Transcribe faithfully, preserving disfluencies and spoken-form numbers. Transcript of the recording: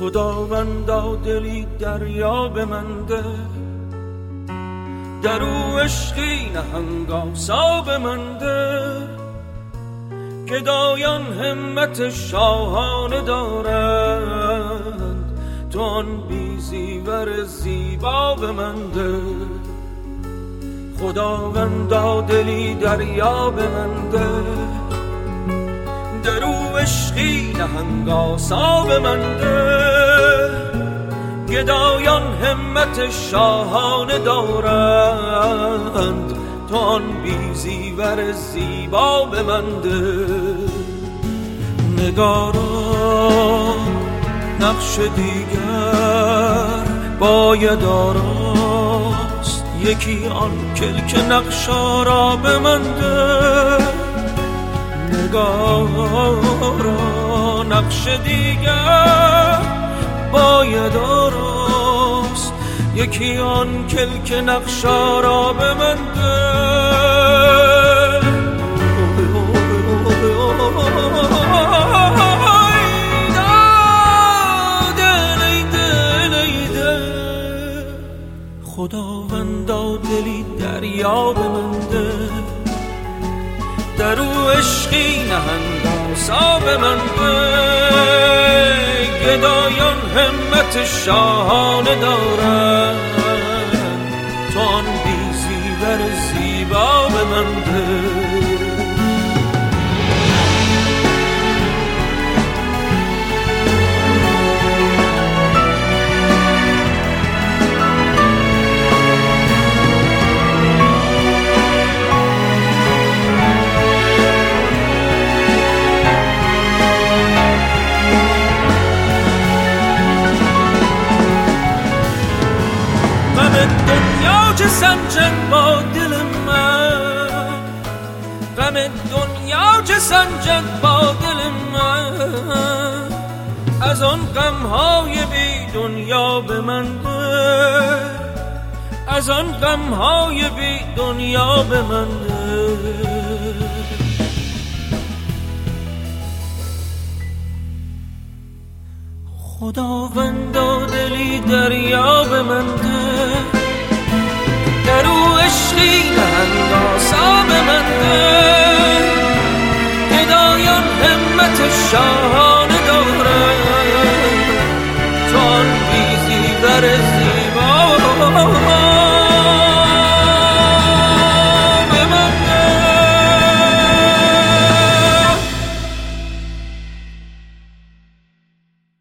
خداوندا دلی دریا به من ده، در او عشقی نهنگاسا به من ده. گدایان همت شاهانه دارند، تو آن بی زیور زیبا به من ده. خداوندا دلی دریا به من ده، در او عشقی نهنگاسا به من ده. گدایان همت شاهانه دارند، تو آن بی زیور زیبا به من ده. نگارا نقش دیگر باید آراست، یکی آن کلک نقشا را به من ده. نگارا نقش دیگر باید آراست، یکی آن کلک نقشا را به من ده. خداوندا دلی دریا به من ده، در او عشقی نهنگاسا به من ده. گدایان همت شاهانه دارند، تو آن بی زیور زیبا به من ده. دنیا چه سنجد با دل من، غم دنیا چه سنجد با دل من. از آن غمهای بی دنیا به من ده، از آن غمهای بی دنیا به من ده. خداوندا دلی دریا به من ده، در او عشقی نهنگاسا به من ده. گدایان همت شاه